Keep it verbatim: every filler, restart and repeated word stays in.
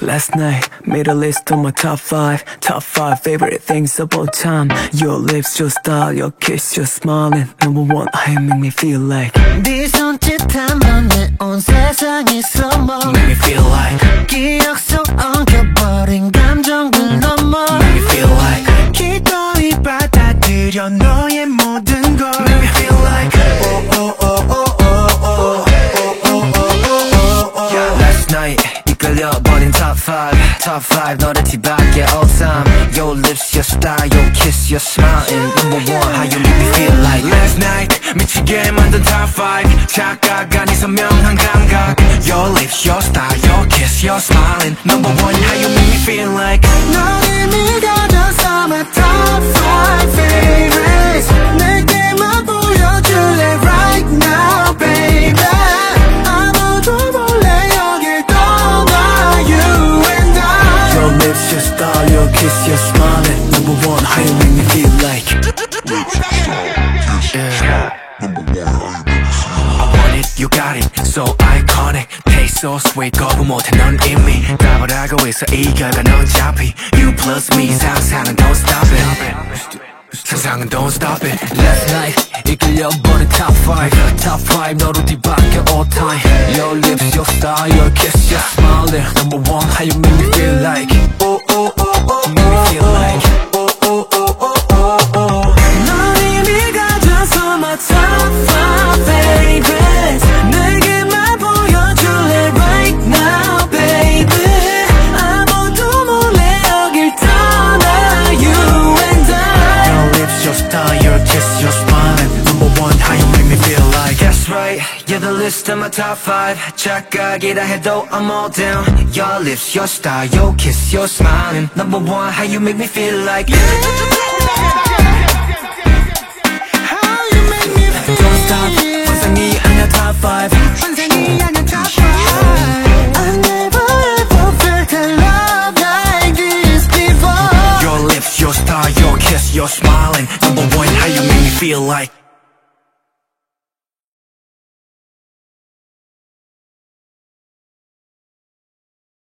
Last night, made a list of my top five Top five favorite things of all time. Your lips, your style, your kiss, your smiling. Number one, how you make me feel like 네 손짓한 맘에 온 세상이 slow mo. Make me feel like 기억 속 엉켜버린 감정들 넘어. Make me feel like 기꺼이 받아들여 너의 모든 걸. Make me feel like oh, oh, oh, oh, oh, oh, oh, oh, oh, oh. Last night 이끌려버린 top five Top five 너를 뒤밖에 all time. Your lips, your style, your kiss, your smiling. Number one, how you make me feel like Last night 미치게 만든 top five 착각 아닌 선명한 감각. Your lips, your style, your kiss, your smiling. Number one, how you make me feel like 너의 믿어줘서 my top five favorites. 내게만 보여줄래 right now baby. 아무도 몰래 여길 떠나 you and I. Your lips, your style, your kiss, your smiling. Number one, how you make me feel like yeah. I want it, you got it, so iconic. Taste so sweet, 거부 못해 넌 이미 답을 알고 있어 이 결과 넌 잡히 You plus me, 상상은 don't stop it 상상은 don't stop it. Last night 이끌려버린 top five Top five 너로 뒤바뀌어 all time. Your lips, your style, your kiss, your smiling. Number one, how you make me feel like oh, oh, oh, oh, make me feel like oh, oh, oh, oh, oh, oh. 넌 이미 가져서 my top five favorites. 내게만 보여줄래 right now baby. 아무도 몰래 여길 떠나 you and I. Your lips, your style, your kiss, your smiling. Number one, how you make me feel like That's right, you're the list of my top five 착각이라 해도 I'm all down. Your lips, your style, your kiss, your smiling. Number one, how you make me feel like Don't stop, 환상이 아니야 top five 환상이 아닌 top five. I never ever felt a love like this before. Your lips, your style, your kiss, your smiling. Number one, how you make me feel like